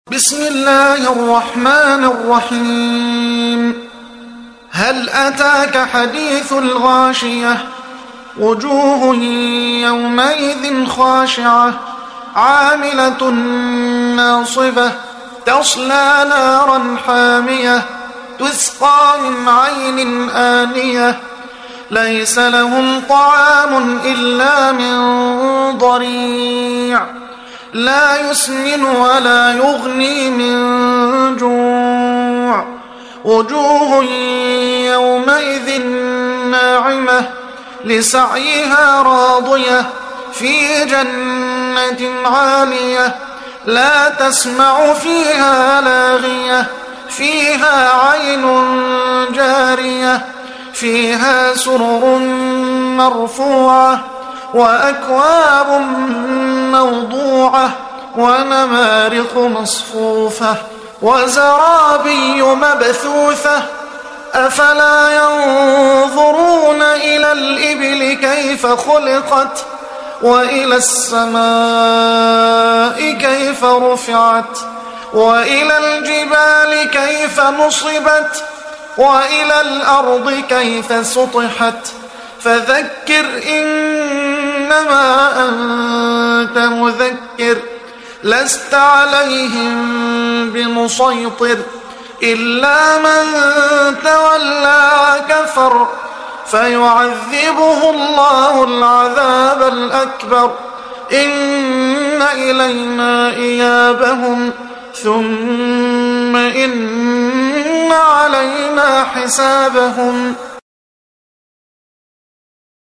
بسم الله الرحمن الرحيم. هل أتاك حديث الغاشية؟ وجوه يومئذ خاشعة عاملة ناصبة تصلى نارا حامية تسقى من عين آنية ليس لهم طعام إلا من ضريع لا يسمن ولا يغني من جوع. وجوه يومئذ ناعمة لسعيها راضية في جنة عالية لا تسمع فيها لاغية فيها عين جارية فيها سرر مرفوعة وأكواب موضوعة ونمارق مصفوفة وزرابي مبثوثة أفلا ينظرون إلى الإبل كيف خلقت وإلى السماء كيف رفعت وإلى الجبال كيف نصبت وإلى الأرض كيف سطحت فذكر إنما أنت مذكر لست عليهم بمسيطر إلا من تولى وكفر فيعذبه الله العذاب الأكبر إن إلينا إيابهم ثم إن علينا حسابهم.